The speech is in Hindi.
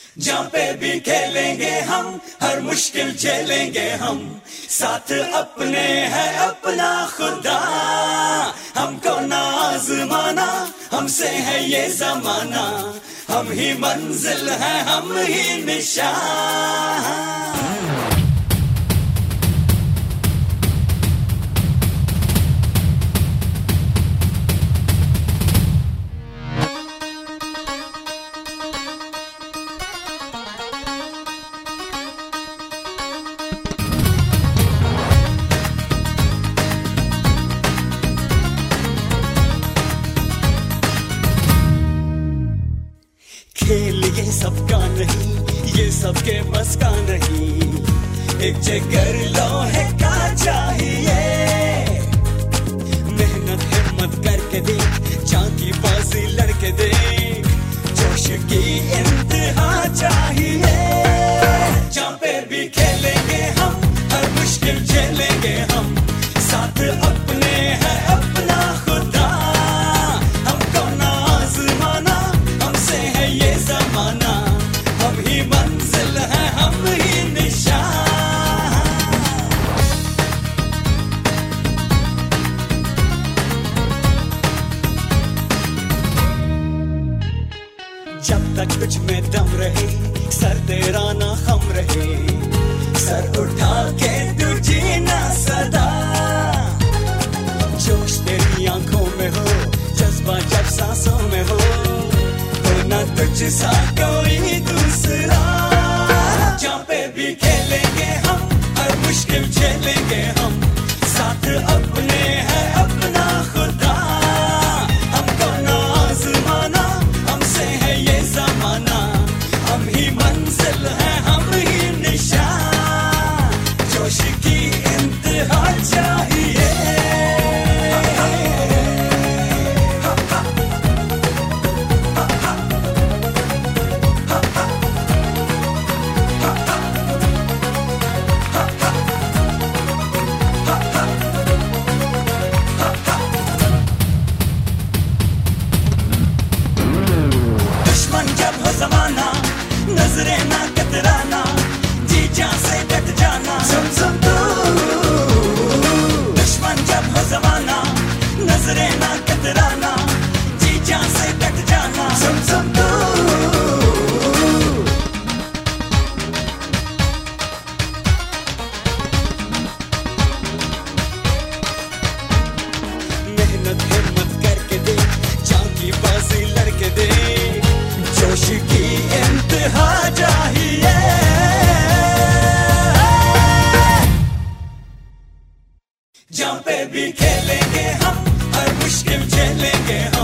जहाँ पे भी खेलेंगे हम, हर मुश्किल झेलेंगे हम, साथ अपने है अपना खुदा। हमको ना आज़माना, हमसे है ये जमाना, हम ही मंजिल है हम ही निशान। खेल ये सबका नहीं, ये सबके बस का नहीं, एक जिगर लोहे का चाहिए। मेहनत हिम्मत करके देख, चांकी बाजी लड़के देख, जोश की इंतहा चाहिए। जहाँ पे भी खेलेंगे हम, हर मुश्किल झेलेंगे हम, साथ अपने है अपना खुदा। हमको ना आज़माना, हमसे है ये जमाना, हम ही मंजिल है हम ही निशान। जब तक तुझ में दम रहे, सर तेरा ना खम रहे, सर उठा के तू जीना सदा। जोश तेरी आंखों में हो, जज्बा जब सांसों में हो, तो ना तुझ सा कोई दूसरा। जहाँ पे भी खेलेंगे हम, हर मुश्किल झेलेंगे हम, साथ अपने है अपना खुदा। हमको ना आज़माना, हमसे है ये जमाना, हम ही मंजिल है हम ही निशान। जोश की इंतहा चाहिए। दुश्मन जब हो जमाना, नजरे ना कतराना, जी जान से डट जाना, सुन सुन तू। दुश्मन जब हो जमाना, नजरे ना कतराना, जी जान से डट जाना, सुन सुन तू। मेहनत हिम्मत करके दे, चांकी बाजी लड़के दे, जोश की इंतहा चाहिए। जहाँ पे भी खेलेंगे हम, हर मुश्किल झेलेंगे हम,